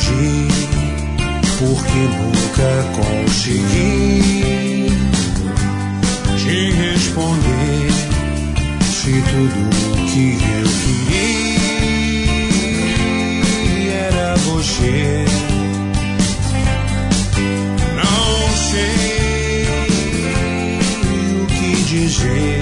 perdi, porque nunca consegui te responder se tudo que eu queria era você. Não sei o que dizer.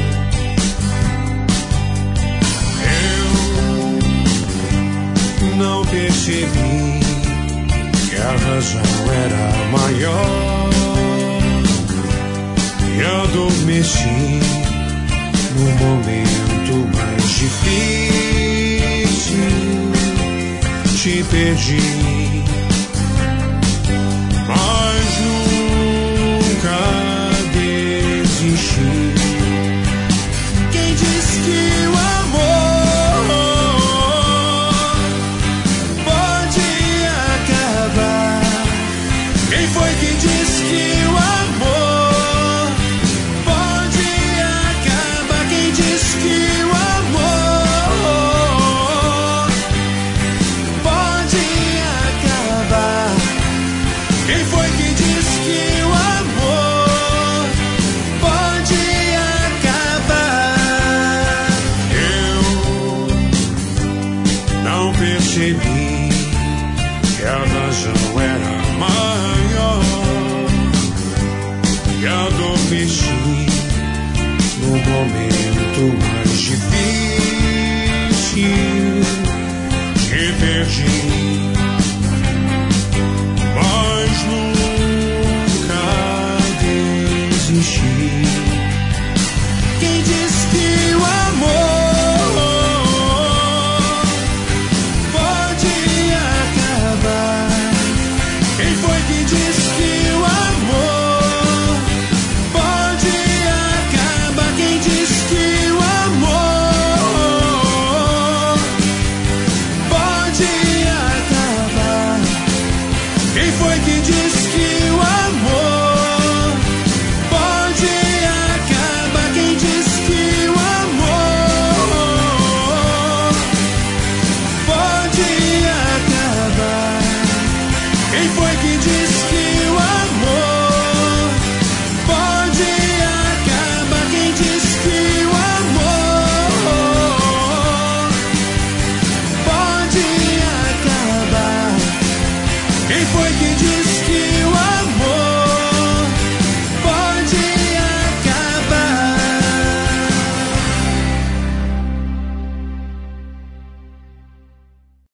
Não percebi que a razão era maior e adormeci no momento mais difícil. Te perdi, mas nunca desisti. Quem diz que o amor pode acabar? Quem foi que disse que o amor pode acabar? Quem disse que o amor pode acabar? Quem foi que disse que o amor pode acabar? Eu não percebi que a razão era maior e adormeci no momento mais difícil. Te perdi, mas nunca desisti. Quem diz